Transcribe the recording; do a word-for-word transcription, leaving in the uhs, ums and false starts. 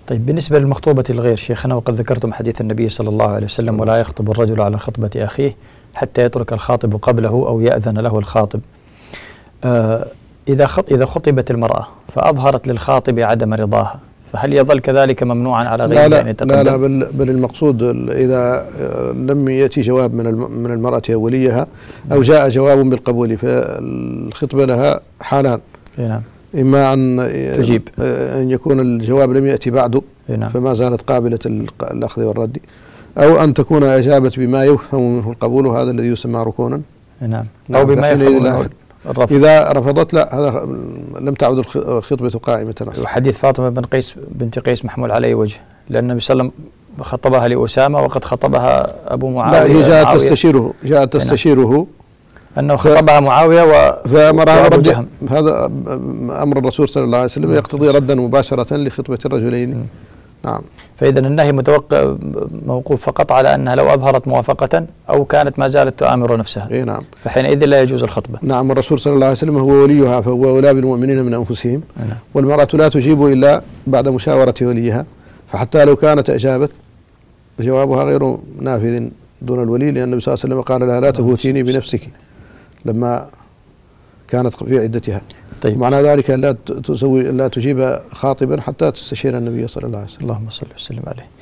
طيب بالنسبة للمخطوبة الغير شيخنا، وقد ذكرتم حديث النبي صلى الله عليه وسلم: ولا يخطب الرجل على خطبة أخيه حتى يترك الخاطب قبله أو يأذن له الخاطب. آه إذا إذا خطبت المرأة فأظهرت للخاطب عدم رضاها، فهل يظل كذلك ممنوعا على غيره لا أن لا يتقدم؟ لا لا بل, بل المقصود إذا لم يأتي جواب من من المرأة أو وليها، أو جاء جواب بالقبول، فالخطبة لها حالان. نعم. إما أن تجيب، أن يكون الجواب لم يأتي بعده نعم، فما زالت قابلة الأخذ والرد، أو أن تكون أجابت بما يفهم منه القبول، وهذا الذي يسمى ركونا. نعم. أو بما يفهم منه الرفض. إذا رفضت لا، هذا لم تعد الخطبة قائمة أصلا. وحديث فاطمة بن قيس بنت قيس محمول عليه وجه، لأن النبي صلى الله عليه وسلم خطبها لأسامة وقد خطبها أبو معاوية. لا، هي جاءت تستشيره جاءت تستشيره أنه خطبها معاوية و فأمرها برد. هذا أمر الرسول صلى الله عليه وسلم يقتضي ردا مباشرة لخطبة الرجلين. م. نعم. فإذا النهي متوقع موقوف فقط على أنها لو أظهرت موافقة أو كانت ما زالت تؤامر نفسها. إيه نعم. فحينئذ لا يجوز الخطبة. نعم. الرسول صلى الله عليه وسلم هو وليها، فهو أولى بالمؤمنين من أنفسهم. نعم. والمرأة لا تجيب إلا بعد مشاورة وليها، فحتى لو كانت أجابت جوابها غير نافذ دون الولي، لأن النبي صلى الله عليه وسلم قال لها: لا تفوتيني بنفسك، لما كانت في عدتها. طيب. معنى ذلك لا تسوي لا تجيب خاطبا حتى تستشير النبي صلى الله عليه وسلم. اللهم صل وسلم عليه.